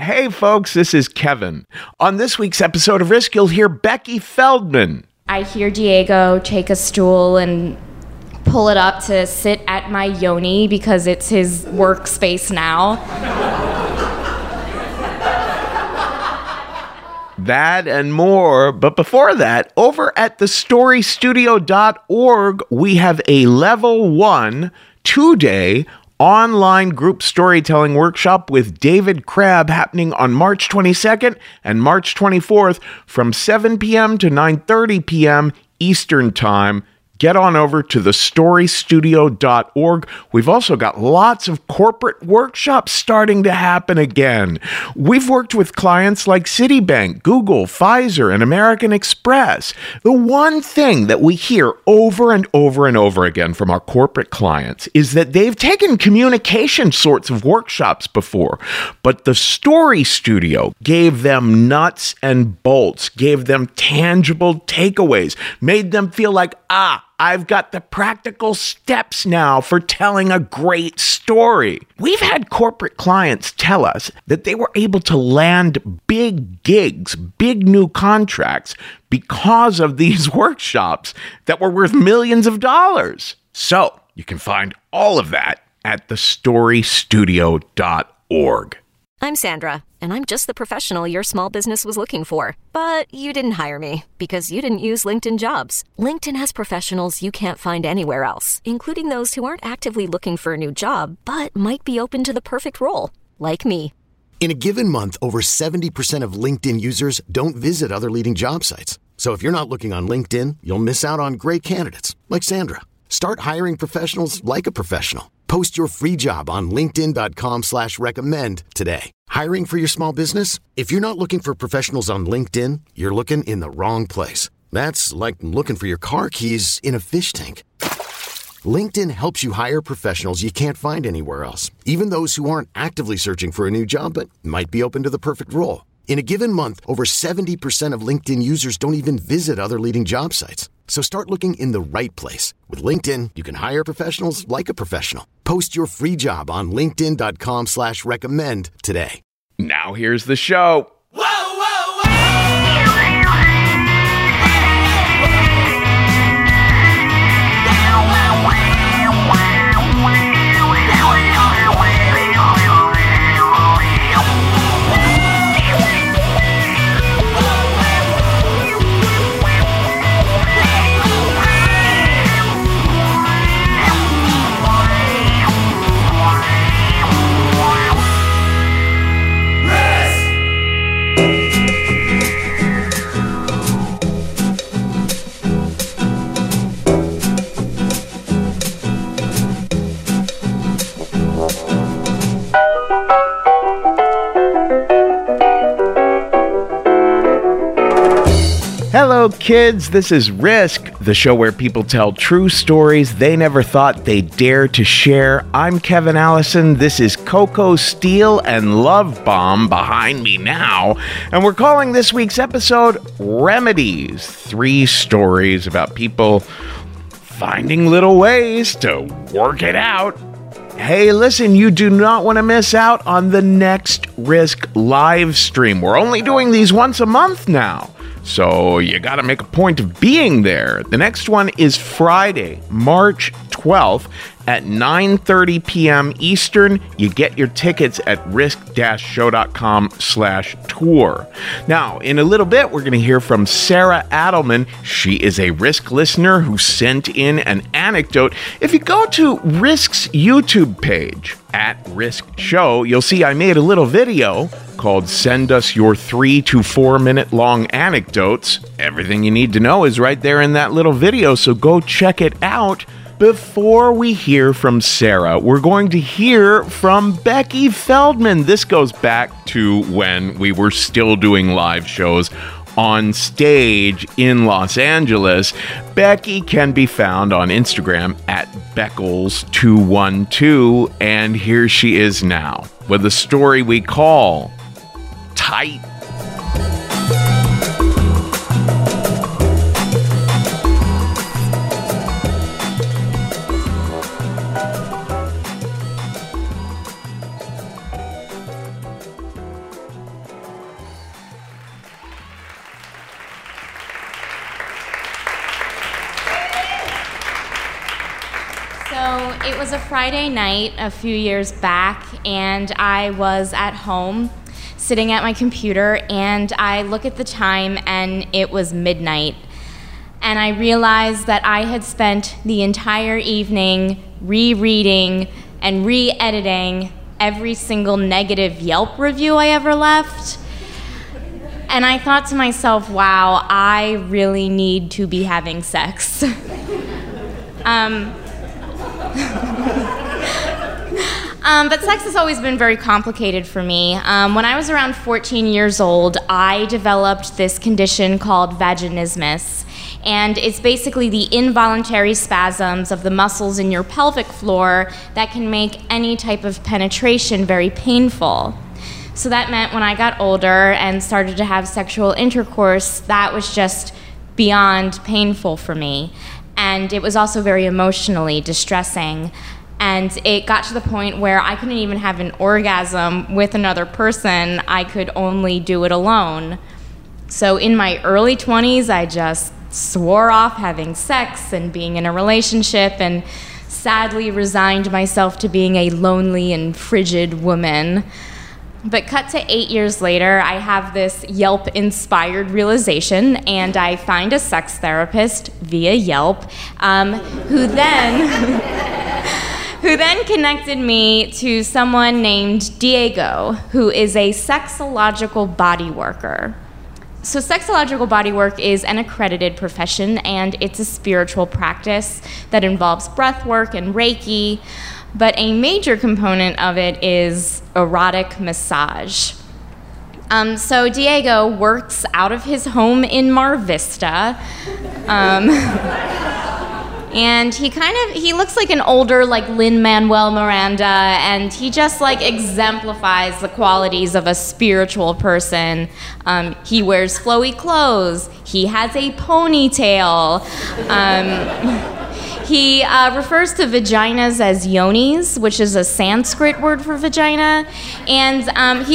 Hey folks, this is Kevin. On this week's episode of Risk, you'll hear Becky Feldman. I hear Diego take a stool and pull it up to sit at my yoni because it's his workspace now. That and more, but before that, over at thestorystudio.org, we have a level 1 2-day online group storytelling workshop with David Crabb happening on March 22nd and March 24th from 7 p.m. to 9:30 p.m. Eastern Time. Get on over to thestorystudio.org. We've also got lots of corporate workshops starting to happen again. We've worked with clients like Citibank, Google, Pfizer, and American Express. The one thing that we hear over and over and over again from our corporate clients is that they've taken communication sorts of workshops before, but the Story Studio gave them nuts and bolts, gave them tangible takeaways, made them feel like, I've got the practical steps now for telling a great story. We've had corporate clients tell us that they were able to land big gigs, big new contracts because of these workshops that were worth millions of dollars. So you can find all of that at thestorystudio.org. I'm Sandra, and I'm just the professional your small business was looking for. But you didn't hire me because you didn't use LinkedIn Jobs. LinkedIn has professionals you can't find anywhere else, including those who aren't actively looking for a new job, but might be open to the perfect role, like me. In a given month, over 70% of LinkedIn users don't visit other leading job sites. So if you're not looking on LinkedIn, you'll miss out on great candidates, like Sandra. Start hiring professionals like a professional. Post your free job on linkedin.com/recommend today. Hiring for your small business? If you're not looking for professionals on LinkedIn, you're looking in the wrong place. That's like looking for your car keys in a fish tank. LinkedIn helps you hire professionals you can't find anywhere else, even those who aren't actively searching for a new job but might be open to the perfect role. In a given month, over 70% of LinkedIn users don't even visit other leading job sites. So start looking in the right place. With LinkedIn, you can hire professionals like a professional. Post your free job on linkedin.com/recommend today. Now here's the show. Hello, kids. This is Risk, the show where people tell true stories they never thought they'd dare to share. I'm Kevin Allison. This is Coco Steele and Love Bomb behind me now. And we're calling this week's episode Remedies. 3 stories about people finding little ways to work it out. Hey, listen, you do not want to miss out on the next Risk live stream. We're only doing these once a month now, so you got to make a point of being there. The next one is Friday, March 12th at 9:30 p.m. Eastern. You get your tickets at risk-show.com/tour. Now, in a little bit, we're going to hear from Sarah Adelman. She is a Risk listener who sent in an anecdote. If you go to Risk's YouTube page, at Risk Show, you'll see I made a little video called Send Us Your 3 to 4 minute long anecdotes. Everything you need to know is right there in that little video, so go check it out. Before we hear from Sarah, we're going to hear from Becky Feldman. This goes back to when we were still doing live shows on stage in Los Angeles. Becky can be found on Instagram at Beckles212, and here she is now with a story we call Tight. it was a Friday night a few years back, and I was at home sitting at my computer, and I look at the time, and it was midnight. And I realized that I had spent the entire evening rereading and re-editing every single negative Yelp review I ever left. And I thought to myself, wow, I really need to be having sex. But sex has always been very complicated for me. When I was around 14 years old, I developed this condition called vaginismus. And it's basically the involuntary spasms of the muscles in your pelvic floor that can make any type of penetration very painful. So that meant when I got older and started to have sexual intercourse, that was just beyond painful for me. And it was also very emotionally distressing. And it got to the point where I couldn't even have an orgasm with another person. I could only do it alone. So in my early 20s, I just swore off having sex and being in a relationship, and sadly resigned myself to being a lonely and frigid woman. But cut to 8 years later, I have this Yelp-inspired realization, and I find a sex therapist via Yelp, who then connected me to someone named Diego, who is a sexological body worker. So sexological bodywork is an accredited profession, and it's a spiritual practice that involves breath work and Reiki, but a major component of it is erotic massage. So Diego works out of his home in Mar Vista, and he looks like an older, like, Lin-Manuel Miranda, and he just, like, exemplifies the qualities of a spiritual person. He wears flowy clothes. He has a ponytail. He refers to vaginas as yonis, which is a Sanskrit word for vagina, and he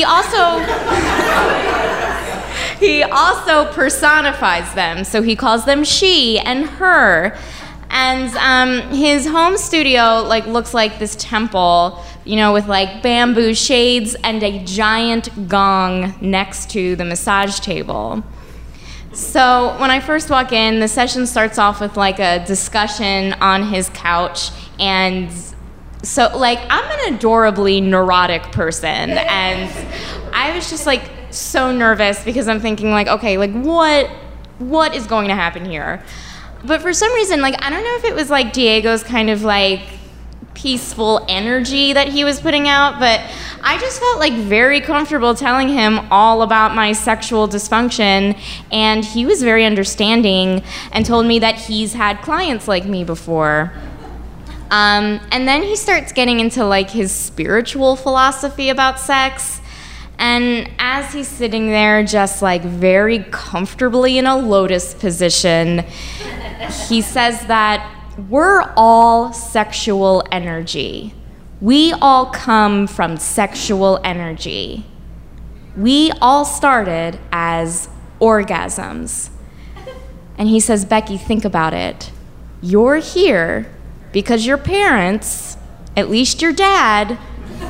also personifies them, so he calls them she and her. And his home studio, like, looks like this temple, you know, with, like, bamboo shades and a giant gong next to the massage table. So when I first walk in, the session starts off with, like, a discussion on his couch, and so, like, I'm an adorably neurotic person, and I was just, like, so nervous because I'm thinking, like, okay, like, what is going to happen here? But for some reason, like, I don't know if it was, like, Diego's kind of, like, peaceful energy that he was putting out, but I just felt, like, very comfortable telling him all about my sexual dysfunction, and he was very understanding and told me that he's had clients like me before. And then he starts getting into, like, his spiritual philosophy about sex. And as he's sitting there just, like, very comfortably in a lotus position, he says that we're all sexual energy. We all come from sexual energy. We all started as orgasms. And he says, Becky, think about it. You're here because your parents, at least your dad,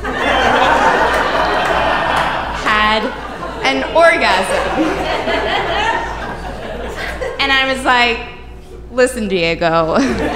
had an orgasm. And I was like, listen, Diego,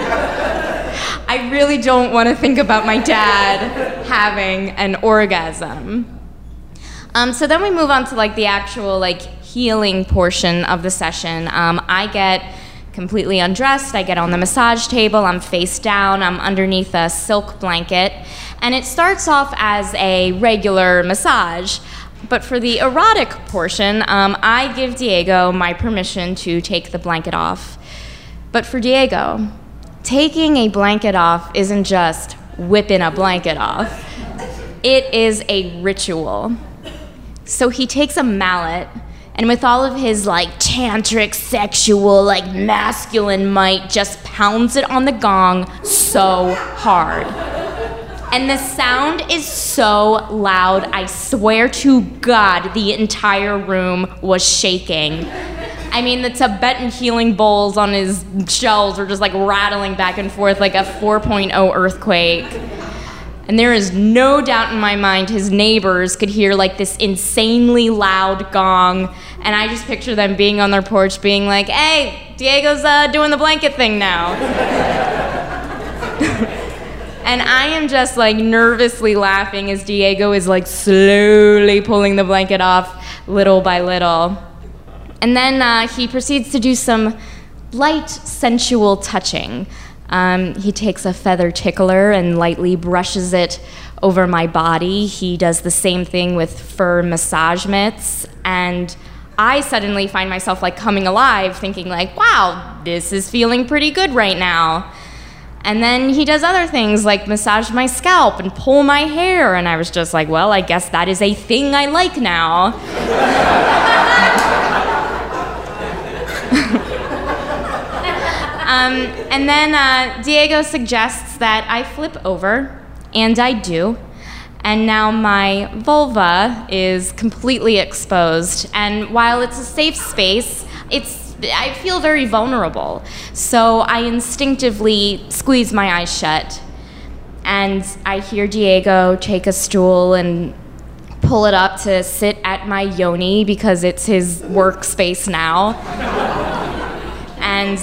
I really don't want to think about my dad having an orgasm. So then we move on to, like, the actual, like, healing portion of the session. I get completely undressed. I get on the massage table. I'm face down. I'm underneath a silk blanket. And it starts off as a regular massage. But for the erotic portion, I give Diego my permission to take the blanket off. But for Diego, taking a blanket off isn't just whipping a blanket off. It is a ritual. So he takes a mallet, and with all of his, like, tantric, sexual, like, masculine might, just pounds it on the gong so hard. And the sound is so loud, I swear to God, the entire room was shaking. I mean, the Tibetan healing bowls on his shelves were just like rattling back and forth like a 4.0 earthquake. And there is no doubt in my mind his neighbors could hear like this insanely loud gong, and I just picture them being on their porch being like, hey, Diego's doing the blanket thing now. And I am just like nervously laughing as Diego is like slowly pulling the blanket off little by little. And then he proceeds to do some light, sensual touching. He takes a feather tickler and lightly brushes it over my body. He does the same thing with fur massage mitts. And I suddenly find myself like coming alive, thinking like, wow, this is feeling pretty good right now. And then he does other things like massage my scalp and pull my hair. And I was just like, well, I guess that is a thing I like now. And then Diego suggests that I flip over, and I do. And now my vulva is completely exposed. And while it's a safe space, I feel very vulnerable. So I instinctively squeeze my eyes shut. And I hear Diego take a stool and pull it up to sit at my yoni because it's his workspace now. And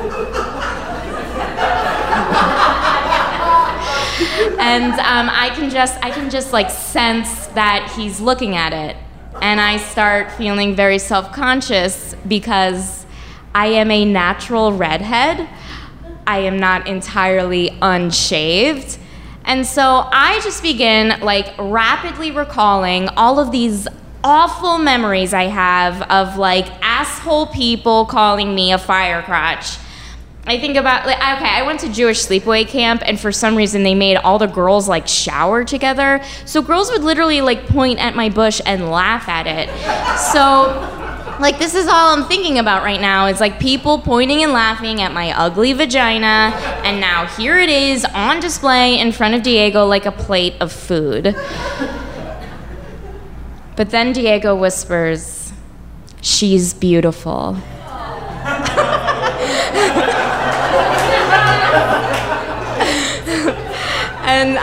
I can just like sense that he's looking at it, and I start feeling very self-conscious because I am a natural redhead. I am not entirely unshaved, and so I just begin like rapidly recalling all of these awful memories I have of like asshole people calling me a fire crotch. I think about, like, okay, I went to Jewish sleepaway camp, and for some reason they made all the girls like shower together. So girls would literally like point at my bush and laugh at it. So like this is all I'm thinking about right now is like people pointing and laughing at my ugly vagina, and now here it is on display in front of Diego like a plate of food. But then Diego whispers, "She's beautiful." And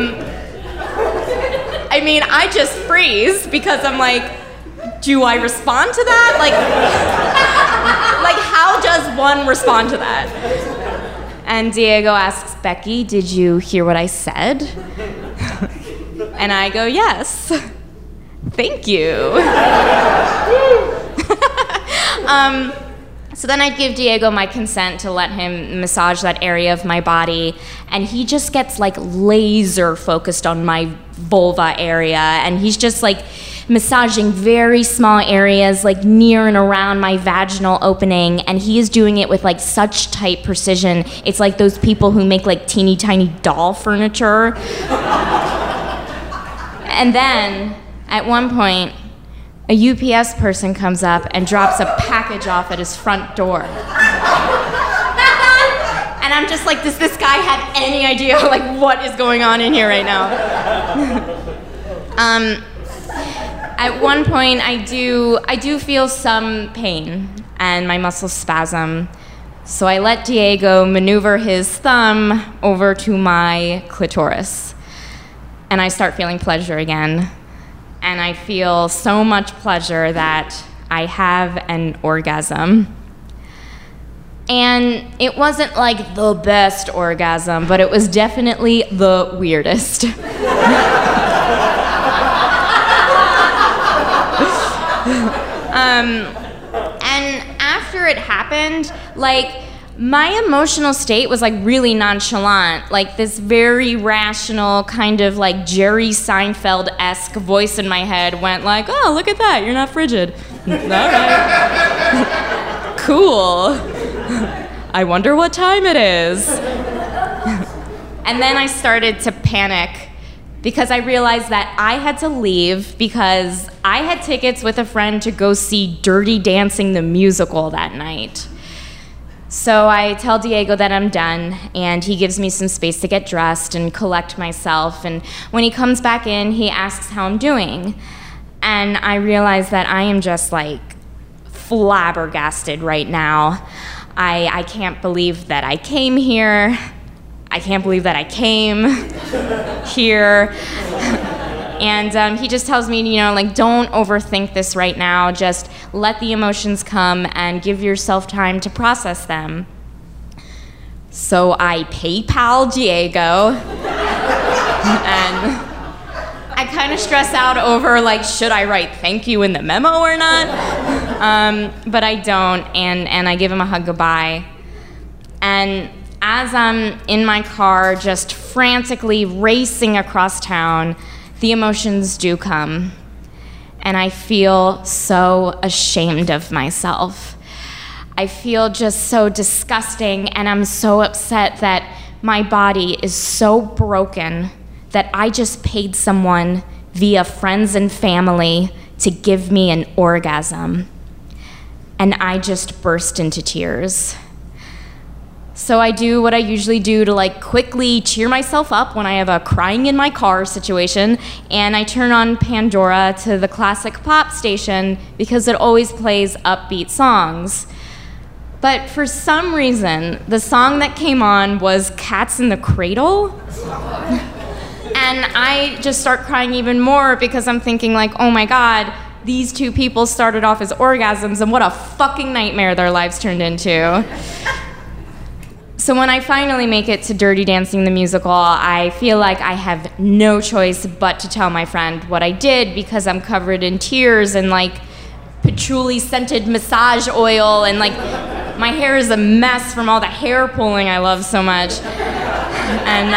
I mean, I just freeze because I'm like, do I respond to that? Like how does one respond to that? And Diego asks, "Becky, did you hear what I said?" And I go, "Yes. Thank you." So then I give Diego my consent to let him massage that area of my body, and he just gets like laser focused on my vulva area, and he's just like massaging very small areas like near and around my vaginal opening, and he is doing it with like such tight precision. It's like those people who make like teeny tiny doll furniture. And then at one point, a UPS person comes up and drops a package off at his front door. And I'm just like, does this guy have any idea like what is going on in here right now? At one point I do feel some pain and my muscles spasm. So I let Diego maneuver his thumb over to my clitoris. And I start feeling pleasure again. And I feel so much pleasure that I have an orgasm. And it wasn't like the best orgasm, but it was definitely the weirdest. And after it happened, like, my emotional state was like really nonchalant, like this very rational kind of like Jerry Seinfeld-esque voice in my head went like, "Oh, look at that, you're not frigid." All right. Cool. I wonder what time it is. And then I started to panic because I realized that I had to leave because I had tickets with a friend to go see Dirty Dancing the musical that night. So I tell Diego that I'm done, and he gives me some space to get dressed and collect myself. And when he comes back in, he asks how I'm doing. And I realize that I am just like flabbergasted right now. I can't believe that I came here. I can't believe that I came here. And he just tells me, don't overthink this right now. Just let the emotions come and give yourself time to process them. So I PayPal Diego. And I kind of stress out over, should I write thank you in the memo or not? But I don't, and I give him a hug goodbye. And as I'm in my car, just frantically racing across town, the emotions do come. And I feel so ashamed of myself. I feel just so disgusting, and I'm so upset that my body is so broken that I just paid someone via friends and family to give me an orgasm. And I just burst into tears. So I do what I usually do to quickly cheer myself up when I have a crying in my car situation, and I turn on Pandora to the classic pop station because it always plays upbeat songs. But for some reason, the song that came on was Cats in the Cradle. And I just start crying even more because I'm thinking oh my God, these two people started off as orgasms, and what a fucking nightmare their lives turned into. So when I finally make it to Dirty Dancing the musical, I feel like I have no choice but to tell my friend what I did because I'm covered in tears and patchouli-scented massage oil, and my hair is a mess from all the hair pulling I love so much. And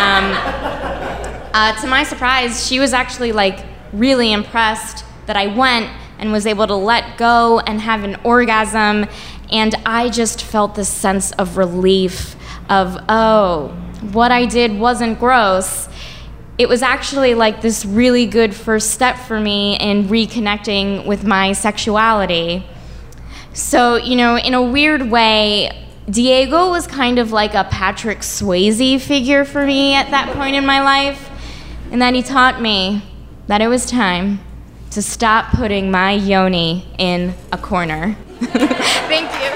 to my surprise, she was actually really impressed that I went and was able to let go and have an orgasm, and I just felt this sense of relief of, oh, what I did wasn't gross. It was actually this really good first step for me in reconnecting with my sexuality. So, in a weird way, Diego was kind of like a Patrick Swayze figure for me at that point in my life, and that he taught me that it was time to stop putting my yoni in a corner. Thank you.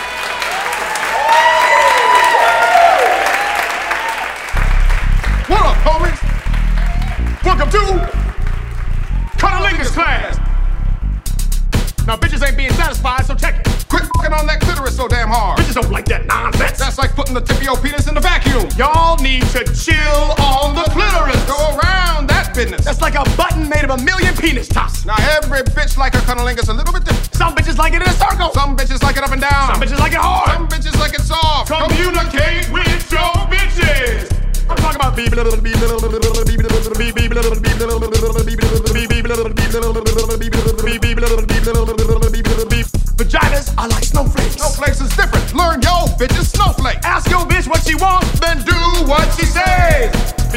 What up, homies? Welcome to Cunnilingus class. Now, bitches ain't being satisfied, so check it. Quit fucking on that clitoris so damn hard. Bitches don't like that nonsense. That's like putting the tip of your penis in the vacuum. Y'all need to chill on the clitoris. Go around that business. That's like a button made of a million penis tops. Now, every bitch like her cunnilingus a little bit different. Some bitches like it in a circle. Some bitches like it up and down. Some bitches like it hard. Some bitches like it soft. Communicate with your bitches. I'm talking about vaginas are like snowflakes. Snowflakes is different. Learn your bitch's snowflake. Ask your bitch what she wants, Then do what she says.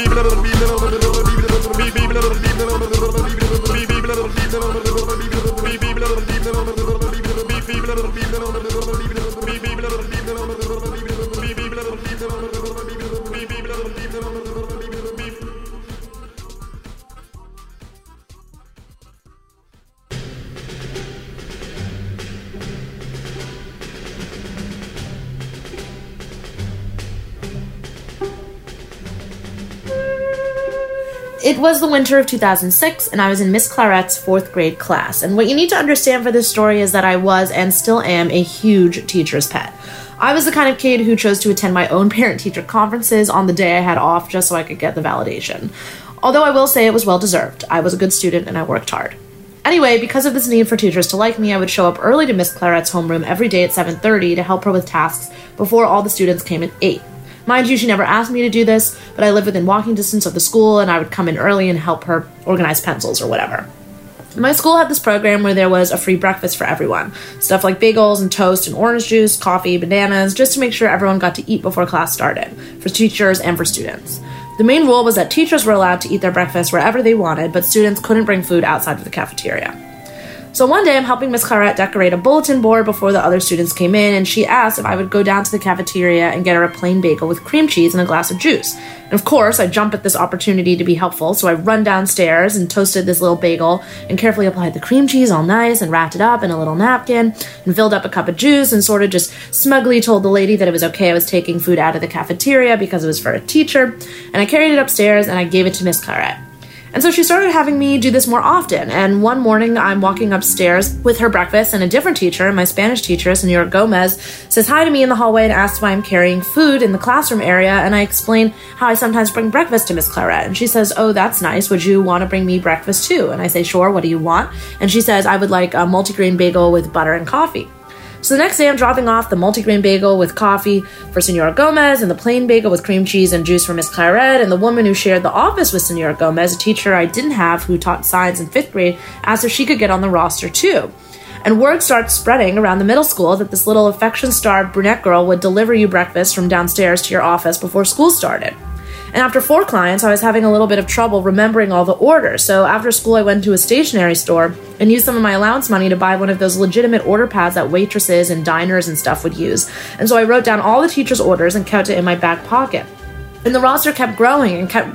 It was the winter of 2006, and I was in Miss Clarette's 4th grade class. And what you need to understand for this story is that I was, and still am, a huge teacher's pet. I was the kind of kid who chose to attend my own parent-teacher conferences on the day I had off just so I could get the validation. Although I will say it was well-deserved. I was a good student and I worked hard. Anyway, because of this need for teachers to like me, I would show up early to Miss Clarette's homeroom every day at 7:30 to help her with tasks before all the students came at 8. Mind you, she never asked me to do this, but I lived within walking distance of the school, and I would come in early and help her organize pencils or whatever. My school had this program where there was a free breakfast for everyone. Stuff like bagels and toast and orange juice, coffee, bananas, just to make sure everyone got to eat before class started, for teachers and for students. The main rule was that teachers were allowed to eat their breakfast wherever they wanted, but students couldn't bring food outside of the cafeteria. So one day I'm helping Miss Claret decorate a bulletin board before the other students came in, and she asked if I would go down to the cafeteria and get her a plain bagel with cream cheese and a glass of juice. And of course, I jump at this opportunity to be helpful, so I run downstairs and toasted this little bagel and carefully applied the cream cheese all nice and wrapped it up in a little napkin and filled up a cup of juice and sort of just smugly told the lady that it was okay I was taking food out of the cafeteria because it was for a teacher. And I carried it upstairs and I gave it to Miss Claret. And so she started having me do this more often, and one morning I'm walking upstairs with her breakfast, and a different teacher, my Spanish teacher, Senora Gomez, says hi to me in the hallway and asks why I'm carrying food in the classroom area, and I explain how I sometimes bring breakfast to Miss Claret, and she says, oh, that's nice, would you want to bring me breakfast too? And I say, sure, what do you want? And she says, I would like a multigrain bagel with butter and coffee. So the next day I'm dropping off the multigrain bagel with coffee for Senora Gomez and the plain bagel with cream cheese and juice for Miss Claret, and the woman who shared the office with Senora Gomez, a teacher I didn't have who taught science in 5th grade, asked if she could get on the roster too. And word starts spreading around the middle school that this little affection-starved brunette girl would deliver you breakfast from downstairs to your office before school started. And after 4 clients, I was having a little bit of trouble remembering all the orders. So after school, I went to a stationery store and used some of my allowance money to buy one of those legitimate order pads that waitresses and diners and stuff would use. And so I wrote down all the teachers' orders and kept it in my back pocket. And the roster kept growing,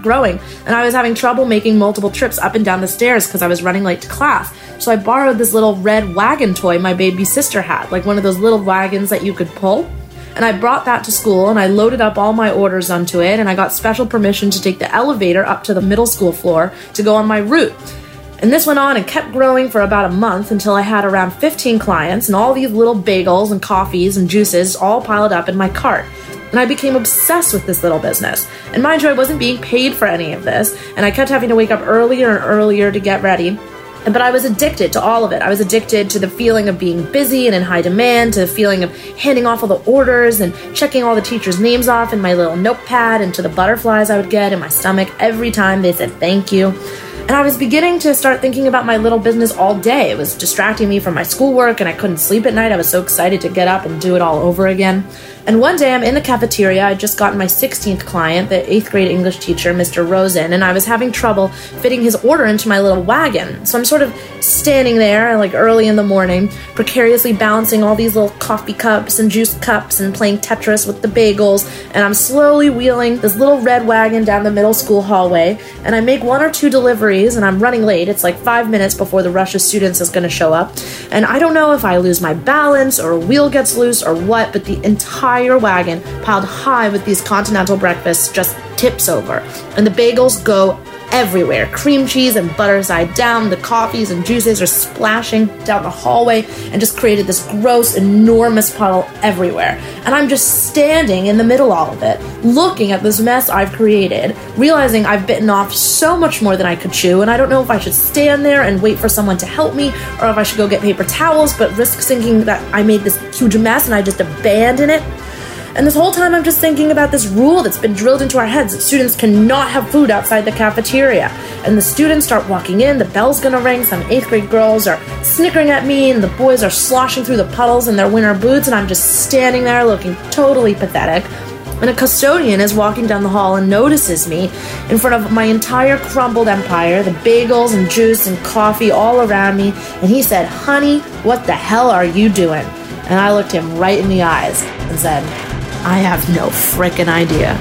and I was having trouble making multiple trips up and down the stairs because I was running late to class. So I borrowed this little red wagon toy my baby sister had, like one of those little wagons that you could pull. And I brought that to school, and I loaded up all my orders onto it, and I got special permission to take the elevator up to the middle school floor to go on my route. And this went on and kept growing for about a month until I had around 15 clients and all these little bagels and coffees and juices all piled up in my cart. And I became obsessed with this little business. And mind you, I wasn't being paid for any of this, and I kept having to wake up earlier and earlier to get ready. But I was addicted to all of it. I was addicted to the feeling of being busy and in high demand, to the feeling of handing off all the orders and checking all the teachers' names off in my little notepad, and to the butterflies I would get in my stomach every time they said thank you. And I was beginning to start thinking about my little business all day. It was distracting me from my schoolwork, and I couldn't sleep at night. I was so excited to get up and do it all over again. And one day I'm in the cafeteria. I'd just gotten my 16th client, the 8th grade English teacher, Mr. Rosen, and I was having trouble fitting his order into my little wagon. So I'm sort of standing there, like early in the morning, precariously balancing all these little coffee cups and juice cups and playing Tetris with the bagels, and I'm slowly wheeling this little red wagon down the middle school hallway, and I make 1 or 2 deliveries, and I'm running late. It's like 5 minutes before the rush of students is going to show up, and I don't know if I lose my balance or a wheel gets loose or what, but the entire wagon piled high with these continental breakfasts just tips over, and the bagels go everywhere. Cream cheese and butter side down, the coffees and juices are splashing down the hallway and just created this gross, enormous puddle everywhere. And I'm just standing in the middle of all of it, looking at this mess I've created, realizing I've bitten off so much more than I could chew, and I don't know if I should stand there and wait for someone to help me, or if I should go get paper towels, but risk thinking that I made this huge mess and I just abandon it. And this whole time I'm just thinking about this rule that's been drilled into our heads that students cannot have food outside the cafeteria. And the students start walking in, the bell's gonna ring, some 8th grade girls are snickering at me, and the boys are sloshing through the puddles in their winter boots, and I'm just standing there looking totally pathetic. And a custodian is walking down the hall and notices me in front of my entire crumbled empire, the bagels and juice and coffee all around me, and he said, "Honey, what the hell are you doing?" And I looked him right in the eyes and said, "I have no frickin' idea."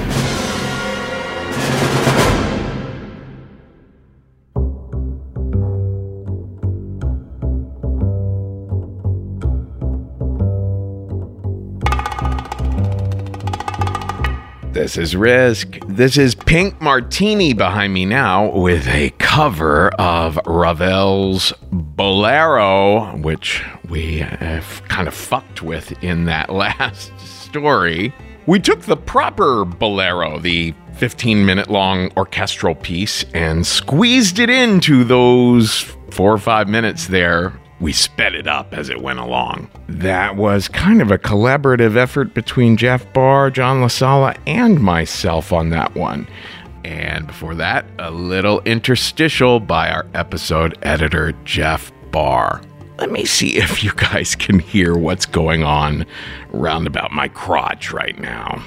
This is Risk. This is Pink Martini behind me now with a cover of Ravel's Bolero, which we have kind of fucked with in that last story. We took the proper bolero, the 15-minute long orchestral piece, and squeezed it into those 4 or 5 minutes there. We sped it up as it went along. That was kind of a collaborative effort between Jeff Barr, John LaSala, and myself on that one. And before that, a little interstitial by our episode editor, Jeff Barr. Let me see if you guys can hear what's going on round about my crotch right now.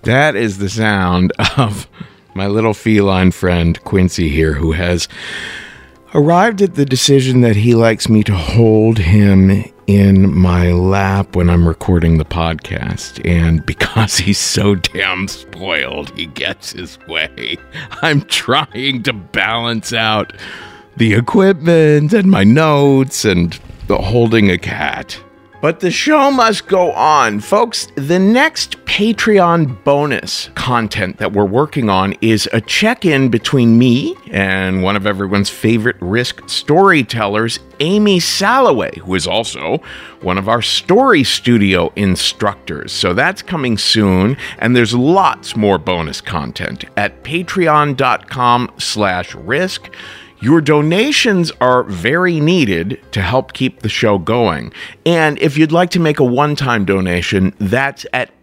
That is the sound of my little feline friend Quincy here, who has arrived at the decision that he likes me to hold him in my lap when I'm recording the podcast. And because he's so damn spoiled, he gets his way. I'm trying to balance out the equipment and my notes and the holding a cat. But the show must go on. Folks, the next Patreon bonus content that we're working on is a check-in between me and one of everyone's favorite Risk storytellers, Amy Salloway, who is also one of our Story Studio instructors. So that's coming soon, and there's lots more bonus content at patreon.com/risk. Your donations are very needed to help keep the show going. And if you'd like to make a one-time donation, that's at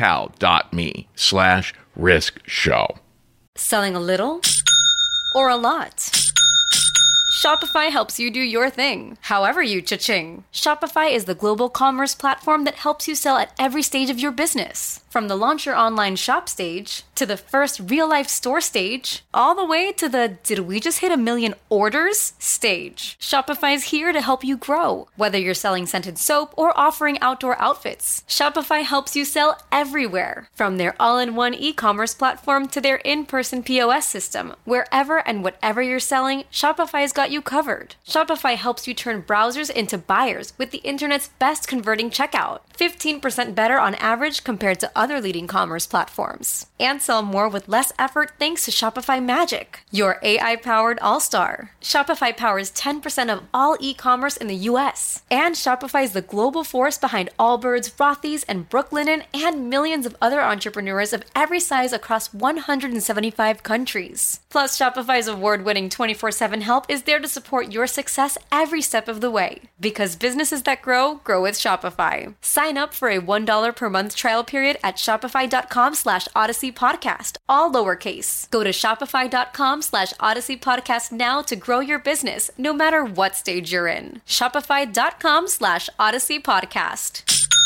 paypal.me/riskshow. Selling a little or a lot? Shopify helps you do your thing, however you cha-ching. Shopify is the global commerce platform that helps you sell at every stage of your business. From the launch your online shop stage, to the first real-life store stage, all the way to the did we just hit 1 million orders stage. Shopify's here to help you grow. Whether you're selling scented soap or offering outdoor outfits, Shopify helps you sell everywhere. From their all-in-one e-commerce platform to their in-person POS system, wherever and whatever you're selling, Shopify's got you covered. Shopify helps you turn browsers into buyers with the internet's best converting checkout. 15% better on average compared to other leading commerce platforms. And sell more with less effort thanks to Shopify Magic, your AI-powered all-star. Shopify powers 10% of all e-commerce in the US. And Shopify is the global force behind Allbirds, Rothy's, and Brooklinen, and millions of other entrepreneurs of every size across 175 countries. Plus, Shopify's award-winning 24/7 help is there to support your success every step of the way. Because businesses that grow, grow with Shopify. Sign up for a $1 per month trial period at shopify.com/Odyssey Podcast, all lowercase. Go to shopify.com/Odyssey Podcast now to grow your business, no matter what stage you're in. Shopify.com/Odyssey Podcast.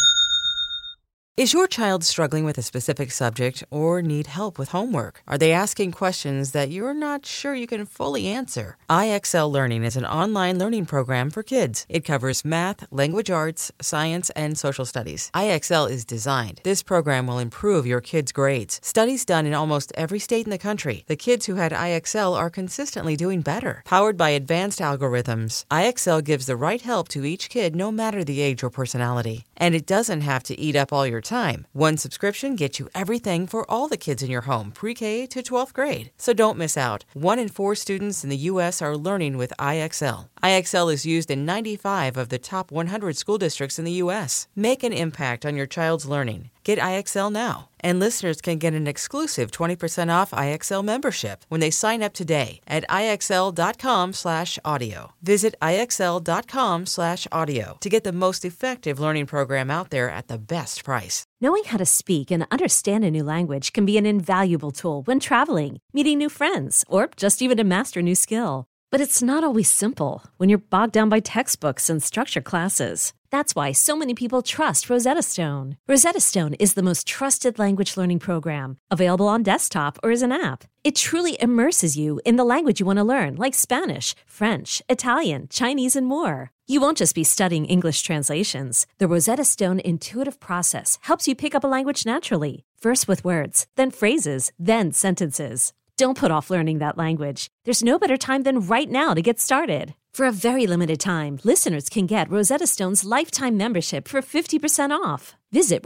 Is your child struggling with a specific subject or need help with homework? Are they asking questions that you're not sure you can fully answer? IXL Learning is an online learning program for kids. It covers math, language arts, science, and social studies. IXL is designed. This program will improve your kids' grades. Studies done in almost every state in the country. The kids who had IXL are consistently doing better. Powered by advanced algorithms, IXL gives the right help to each kid no matter the age or personality. And it doesn't have to eat up all your time. One subscription gets you everything for all the kids in your home, pre-K to 12th grade. So don't miss out. 1 in 4 students in the U.S. are learning with IXL. IXL is used in 95 of the top 100 school districts in the U.S. Make an impact on your child's learning. Get IXL now. And listeners can get an exclusive 20% off IXL membership when they sign up today at IXL.com/audio. Visit IXL.com/audio to get the most effective learning program out there at the best price. Knowing how to speak and understand a new language can be an invaluable tool when traveling, meeting new friends, or just even to master a new skill. But it's not always simple when you're bogged down by textbooks and structured classes. That's why so many people trust Rosetta Stone. Rosetta Stone is the most trusted language learning program, available on desktop or as an app. It truly immerses you in the language you want to learn, like Spanish, French, Italian, Chinese, and more. You won't just be studying English translations. The Rosetta Stone intuitive process helps you pick up a language naturally, first with words, then phrases, then sentences. Don't put off learning that language. There's no better time than right now to get started. For a very limited time, listeners can get Rosetta Stone's lifetime membership for 50% off. Visit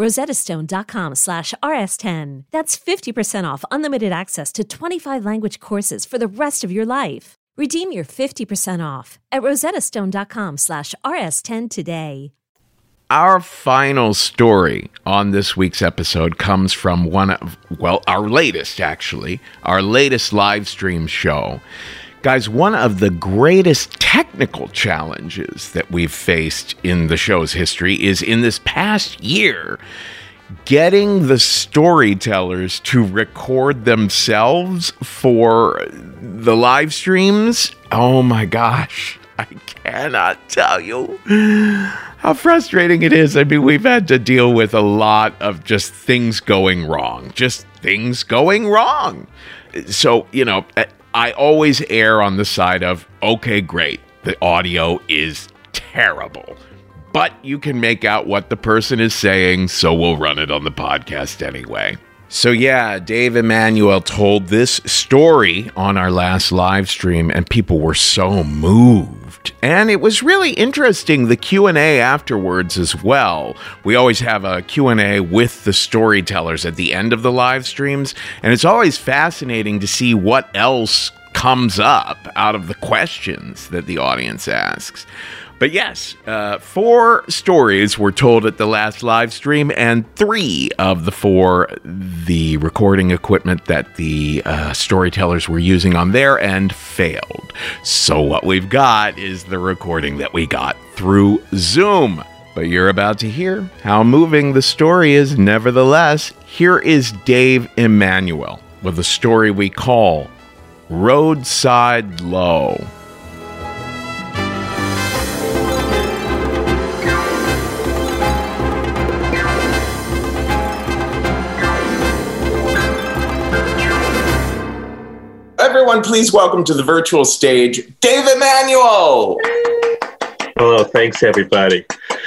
rosettastone.com/rs10. That's 50% off unlimited access to 25 language courses for the rest of your life. Redeem your 50% off at rosettastone.com/rs10 today. Our final story on this week's episode comes from our latest live stream show. Guys, one of the greatest technical challenges that we've faced in the show's history is in this past year, getting the storytellers to record themselves for the live streams. Oh my gosh. I cannot tell you how frustrating it is. I mean, we've had to deal with a lot of just things going wrong. So, I always err on the side of, okay, great, the audio is terrible, but you can make out what the person is saying, so we'll run it on the podcast anyway. So yeah, Dave Emanuel told this story on our last live stream, and people were so moved. And it was really interesting, the Q&A afterwards as well. We always have a Q&A with the storytellers at the end of the live streams, and it's always fascinating to see what else comes up out of the questions that the audience asks. But yes, 4 stories were told at the last live stream, and 3 of the 4, the recording equipment that the storytellers were using on their end failed. So what we've got is the recording that we got through Zoom. But you're about to hear how moving the story is nevertheless. Here is Dave Emanuel with a story we call Roadside Low. Everyone, please welcome to the virtual stage, Dave Emanuel. Hello, thanks everybody.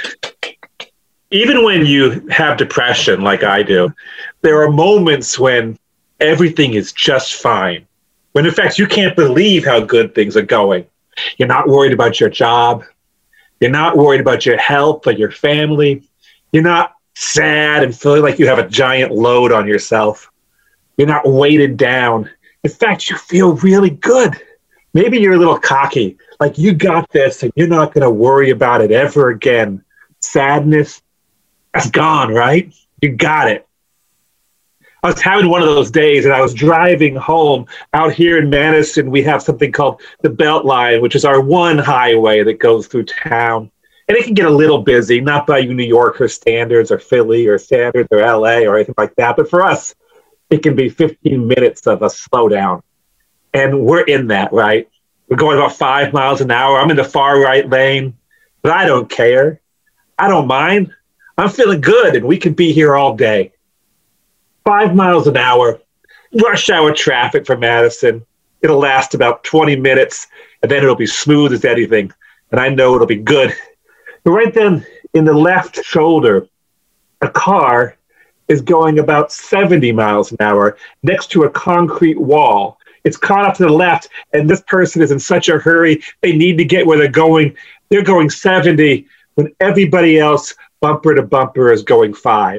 Even when you have depression like I do, there are moments when everything is just fine. When in fact you can't believe how good things are going. You're not worried about your job. You're not worried about your health or your family. You're not sad and feeling like you have a giant load on yourself. You're not weighted down. In fact, you feel really good. Maybe you're a little cocky, like you got this and you're not going to worry about it ever again. Sadness, that's gone, right? You got it. I was having one of those days and I was driving home. Out here in Madison, we have something called the Beltline, which is our one highway that goes through town. And it can get a little busy, not by New Yorker standards or Philly or standards or LA or anything like that. But for us, it can be 15 minutes of a slowdown. And we're in that, right? We're going about 5 miles an hour. I'm in the far right lane, but I don't care. I don't mind. I'm feeling good, and we can be here all day. 5 miles an hour, rush hour traffic for Madison. It'll last about 20 minutes, and then it'll be smooth as anything. And I know it'll be good. But right then, in the left shoulder, a car is going about 70 miles an hour next to a concrete wall. It's caught up to the left, and this person is in such a hurry. They need to get where they're going. They're going 70 when everybody else, bumper to bumper, is going 5.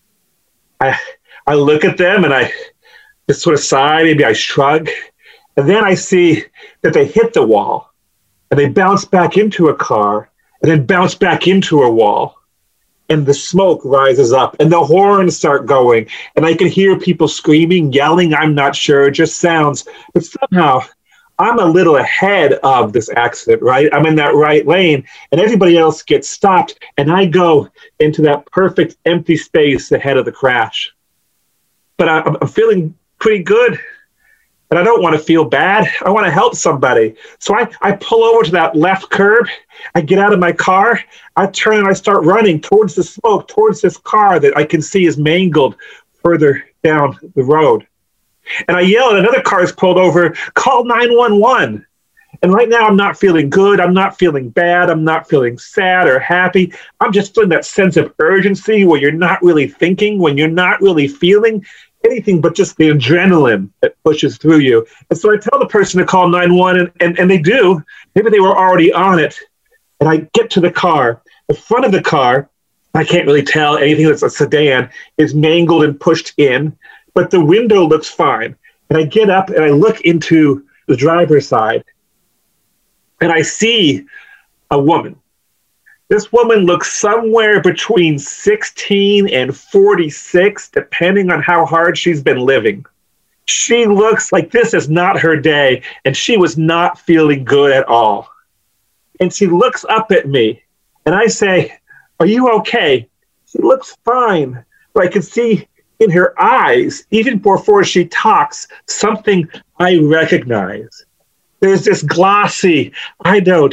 I look at them, and I just sort of sigh. Maybe I shrug. And then I see that they hit the wall, and they bounce back into a car, and then bounce back into a wall. And the smoke rises up and the horns start going. And I can hear people screaming, yelling. I'm not sure. It just sounds. But somehow I'm a little ahead of this accident, right? I'm in that right lane and everybody else gets stopped. And I go into that perfect empty space ahead of the crash. But I'm feeling pretty good. And I don't want to feel bad. I want to help somebody. So I pull over to that left curb. I get out of my car. I turn and I start running towards the smoke, towards this car that I can see is mangled further down the road. And I yell, and another car is pulled over, call 911. And right now I'm not feeling good. I'm not feeling bad. I'm not feeling sad or happy. I'm just feeling that sense of urgency where you're not really thinking, when you're not really feeling anything but just the adrenaline that pushes through you. And so I tell the person to call 911, and they do. Maybe they were already on it. And I get to the car. The front of the car, I can't really tell. Anything that's a sedan is mangled and pushed in, but the window looks fine. And I get up and I look into the driver's side, and I see a woman. This woman looks somewhere between 16 and 46, depending on how hard she's been living. She looks like this is not her day, and she was not feeling good at all. And she looks up at me, and I say, "Are you okay?" She looks fine, but I can see in her eyes, even before she talks, something I recognize. There's this glossy, I don't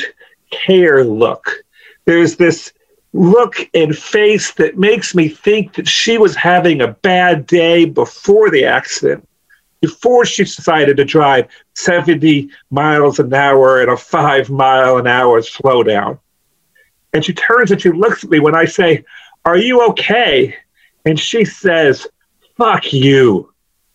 care look. There's this look and face that makes me think that she was having a bad day before the accident, before she decided to drive 70 miles an hour at a 5-mile-an-hour slowdown. And she turns and she looks at me when I say, "Are you okay?" And she says, "Fuck you."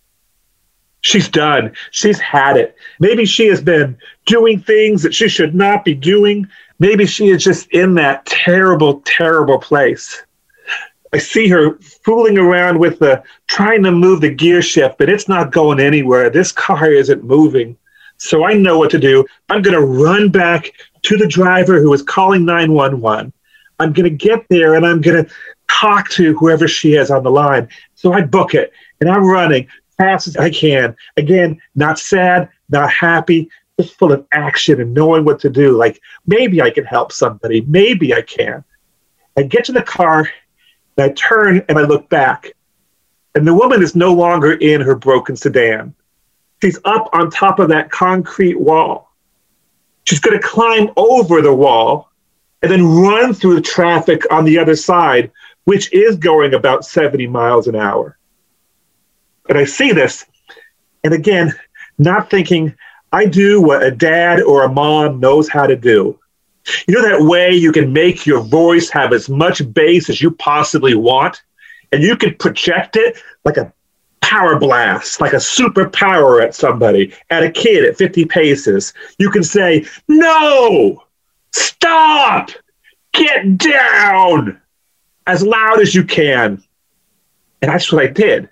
She's done. She's had it. Maybe she has been doing things that she should not be doing. Maybe she is just in that terrible, terrible place. I see her fooling around with trying to move the gear shift, but it's not going anywhere. This car isn't moving. So I know what to do. I'm going to run back to the driver who is calling 911. I'm going to get there and I'm going to talk to whoever she is on the line. So I book it and I'm running fast as I can. Again, not sad, not happy, just full of action and knowing what to do. Like, maybe I can help somebody. Maybe I can. I get to the car and I turn and I look back. And the woman is no longer in her broken sedan. She's up on top of that concrete wall. She's going to climb over the wall and then run through the traffic on the other side, which is going about 70 miles an hour. And I see this, and again, not thinking, I do what a dad or a mom knows how to do. You know that way you can make your voice have as much bass as you possibly want, and you can project it like a power blast, like a superpower at somebody, at a kid at 50 paces. You can say, "No! Stop! Get down!" as loud as you can. And that's what I did.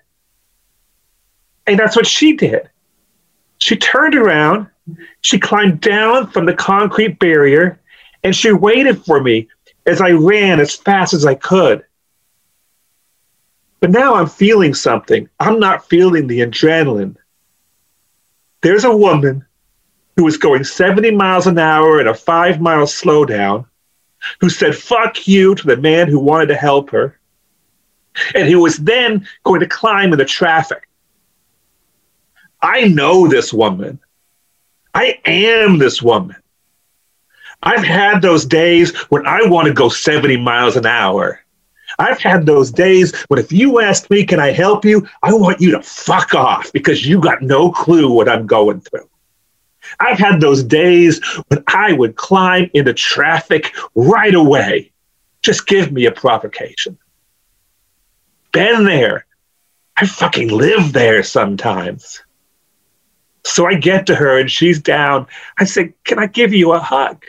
And that's what she did. She turned around, she climbed down from the concrete barrier, and she waited for me as I ran as fast as I could. But now I'm feeling something. I'm not feeling the adrenaline. There's a woman who was going 70 miles an hour at a 5-mile slowdown, who said, "Fuck you" to the man who wanted to help her, and who was then going to climb in the traffic. I know this woman. I am this woman. I've had those days when I want to go 70 miles an hour. I've had those days when if you ask me, "Can I help you?" I want you to fuck off because you got no clue what I'm going through. I've had those days when I would climb into traffic right away. Just give me a provocation. Been there. I fucking live there sometimes. So I get to her and she's down. I said, "Can I give you a hug?"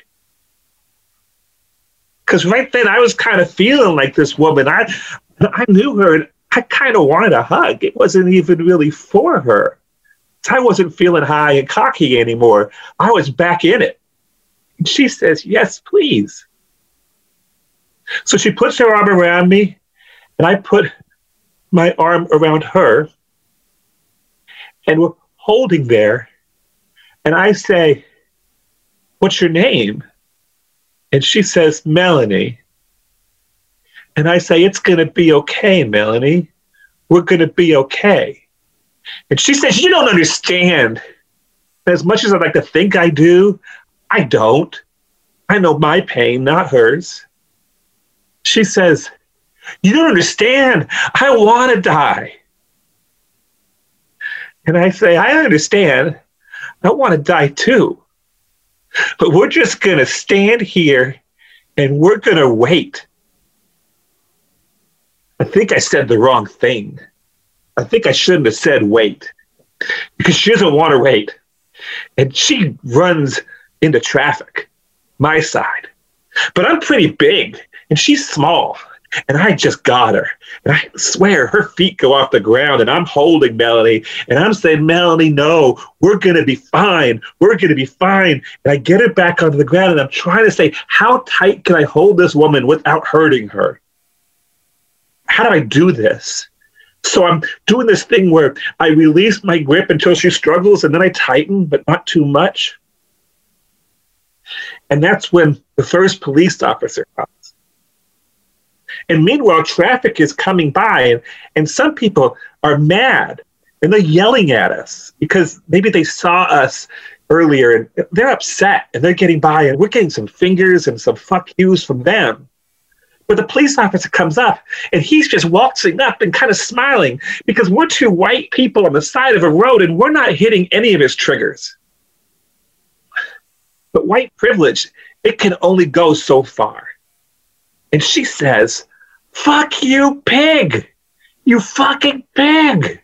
Because right then I was kind of feeling like this woman. I knew her and I kind of wanted a hug. It wasn't even really for her. I wasn't feeling high and cocky anymore. I was back in it. And she says, "Yes, please." So she puts her arm around me and I put my arm around her and we're holding there. And I say, "What's your name?" And she says, "Melanie." And I say, "It's going to be okay, Melanie. We're going to be okay." And she says, "You don't understand. As much as I'd like to think I do, I don't. I know my pain, not hers." She says, "You don't understand. I want to die." And I say, "I understand. I want to die too. But we're just going to stand here and we're going to wait." I think I said the wrong thing. I think I shouldn't have said wait, because she doesn't want to wait. And she runs into traffic, my side. But I'm pretty big and she's small. And I just got her. And I swear her feet go off the ground and I'm holding Melanie. And I'm saying, "Melanie, no, we're going to be fine. We're going to be fine." And I get her back onto the ground and I'm trying to say, how tight can I hold this woman without hurting her? How do I do this? So I'm doing this thing where I release my grip until she struggles and then I tighten, but not too much. And that's when the first police officer comes. And meanwhile, traffic is coming by and some people are mad and they're yelling at us because maybe they saw us earlier, and they're upset, and they're getting by, and we're getting some fingers and some fuck yous from them. But the police officer comes up, and he's just waltzing up and kind of smiling because we're two white people on the side of a road, and we're not hitting any of his triggers. But white privilege, it can only go so far. And she says, "Fuck you, pig! You fucking pig!"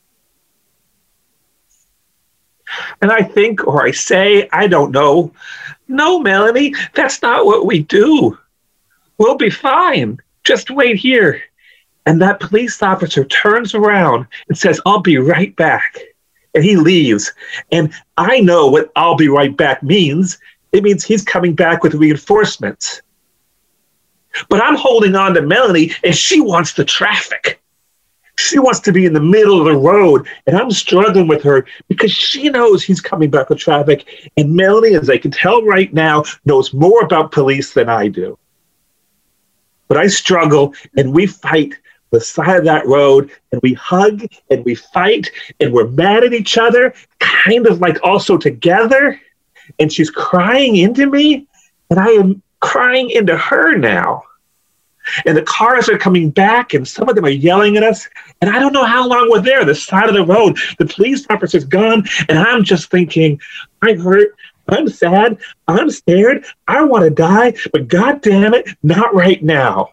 And I think, or I say, I don't know, "No, Melanie, that's not what we do. We'll be fine. Just wait here." And that police officer turns around and says, "I'll be right back." And he leaves. And I know what "I'll be right back" means. It means he's coming back with reinforcements. But I'm holding on to Melanie, and she wants the traffic. She wants to be in the middle of the road, and I'm struggling with her because she knows he's coming back with traffic. And Melanie, as I can tell right now, knows more about police than I do. But I struggle, and we fight the side of that road, and we hug, and we fight, and we're mad at each other, kind of like also together. And she's crying into me, and I am crying into her now. And the cars are coming back, and some of them are yelling at us. And I don't know how long we're there, the side of the road. The police officer's gone, and I'm just thinking, I'm hurt, I'm sad, I'm scared, I want to die, but God damn it, not right now.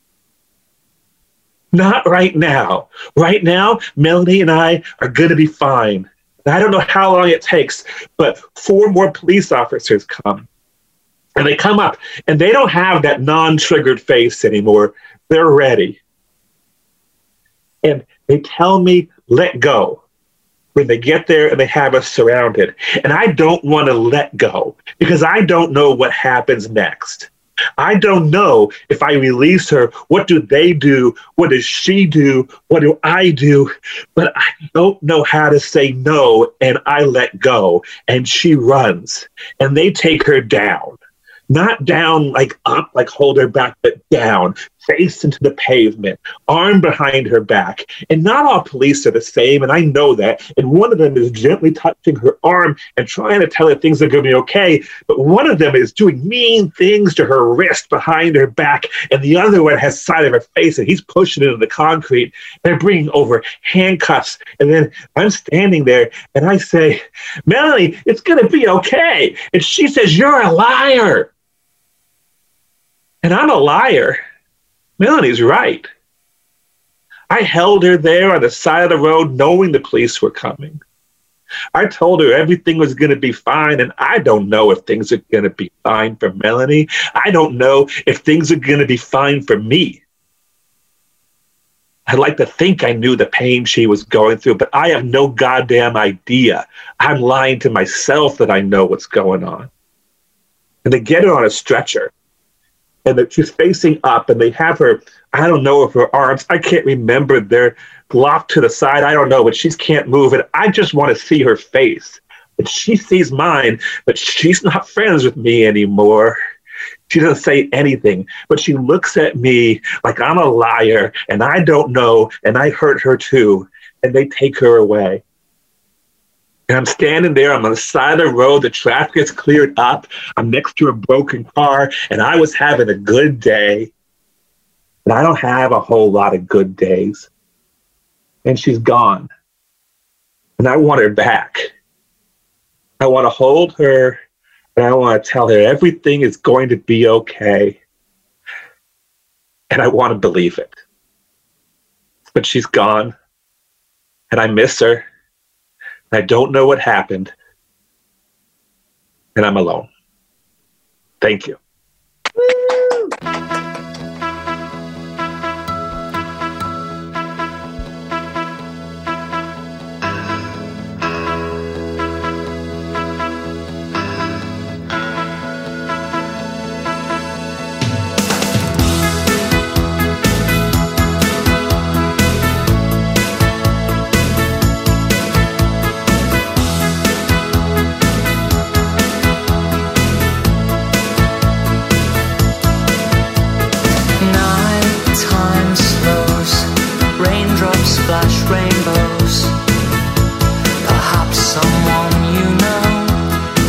Not right now. Right now, Melanie and I are going to be fine. And I don't know how long it takes, but 4 more police officers come. And they come up, and they don't have that non-triggered face anymore. They're ready. And they tell me, "Let go." When they get there and they have us surrounded. And I don't want to let go because I don't know what happens next. I don't know if I release her, what do they do? What does she do? What do I do? But I don't know how to say no, and I let go. And she runs, and they take her down. Not down like up, like hold her back, but down, face into the pavement, arm behind her back. And not all police are the same, and I know that. And one of them is gently touching her arm and trying to tell her things are going to be okay. But one of them is doing mean things to her wrist behind her back, and the other one has side of her face, and he's pushing it into the concrete. They're bringing over handcuffs. And then I'm standing there, and I say, "Melanie, it's going to be okay." And she says, "You're a liar." And I'm a liar. Melanie's right. I held her there on the side of the road knowing the police were coming. I told her everything was going to be fine, and I don't know if things are going to be fine for Melanie. I don't know if things are going to be fine for me. I'd like to think I knew the pain she was going through, but I have no goddamn idea. I'm lying to myself that I know what's going on. And they get her on a stretcher. And she's facing up, and they have her, I don't know if her arms, I can't remember, they're locked to the side, I don't know, but she can't move, and I just want to see her face. And she sees mine, but she's not friends with me anymore. She doesn't say anything, but she looks at me like I'm a liar, and I don't know, and I hurt her too, and they take her away. And I'm standing there, I'm on the side of the road, the traffic is cleared up, I'm next to a broken car, and I was having a good day. And I don't have a whole lot of good days. And she's gone. And I want her back. I want to hold her, and I want to tell her everything is going to be okay. And I want to believe it. But she's gone, and I miss her. I don't know what happened, and I'm alone. Thank you. Woo! Splash rainbows. Perhaps someone you know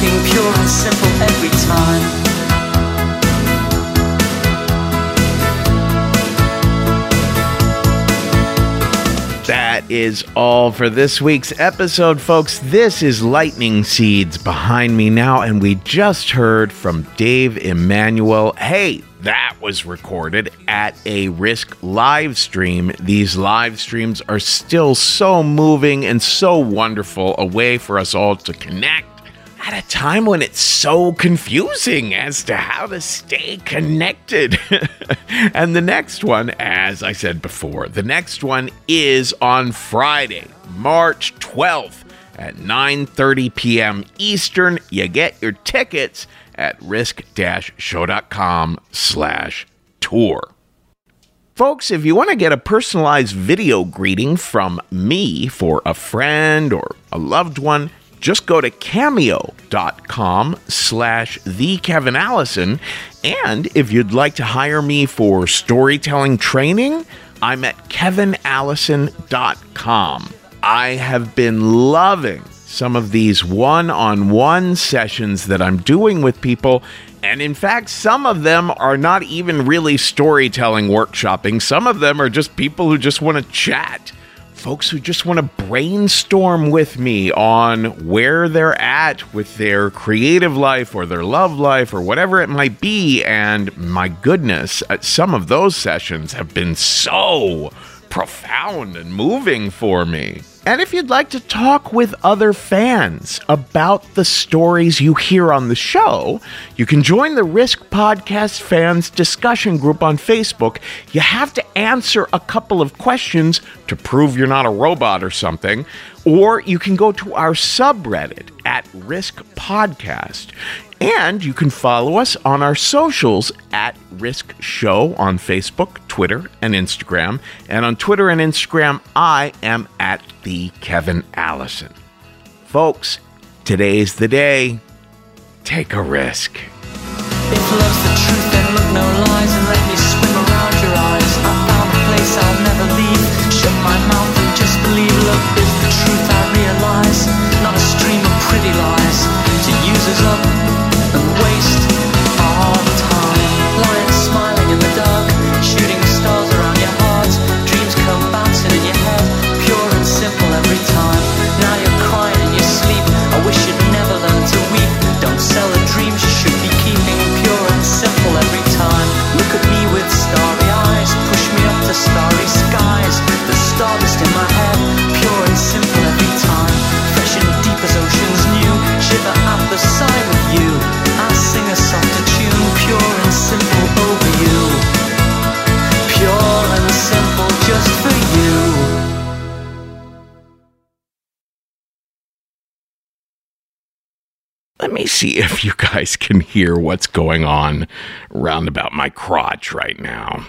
keeping pure and simple every time. That is all for this week's episode, folks. This is Lightning Seeds behind me now, and we just heard from Dave Emanuel. Hey, that was recorded at a Risk live stream. These live streams are still so moving and so wonderful, a way for us all to connect at a time when it's so confusing as to how to stay connected. And the next one, as I said before, the next one is on Friday, March 12th at 9:30 p.m. Eastern. You get your tickets at risk-show.com/tour. Folks, if you want to get a personalized video greeting from me for a friend or a loved one, just go to cameo.com/thekevinallison. And if you'd like to hire me for storytelling training, I'm at kevinallison.com. I have been loving some of these one-on-one sessions that I'm doing with people. And in fact, some of them are not even really storytelling workshopping. Some of them are just people who just want to chat. Folks who just want to brainstorm with me on where they're at with their creative life or their love life or whatever it might be. And my goodness, some of those sessions have been so profound and moving for me. And if you'd like to talk with other fans about the stories you hear on the show, you can join the Risk Podcast Fans discussion group on Facebook. You have to answer a couple of questions to prove you're not a robot or something, or you can go to our subreddit at Risk Podcast. And you can follow us on our socials at Risk Show on Facebook, Twitter, and Instagram. And on Twitter and Instagram, I am at the Kevin Allison. Folks, today's the day. Take a risk. If love's the truth, then look no lies and let me swim around your eyes. I found a place I'll never leave. Shut my mouth and just believe love is the truth I realize. Not a stream of pretty lies to use us up and waste our time. Lying smiling in the dark, shooting stars around your heart. Dreams come bouncing in your head, pure and simple every time. Now you're crying in your sleep. I wish you'd never learn to weep. Don't sell the dreams you should be keeping, pure and simple every time. Look at me with starry eyes, push me up to starry skies. The stardust in my head, pure and simple every time. Fresh and deep as oceans new, shiver at the sight of you. I'll sing a softer tune, pure and simple over you. Pure and simple just for you. Let me see if you guys can hear what's going on round about my crotch right now.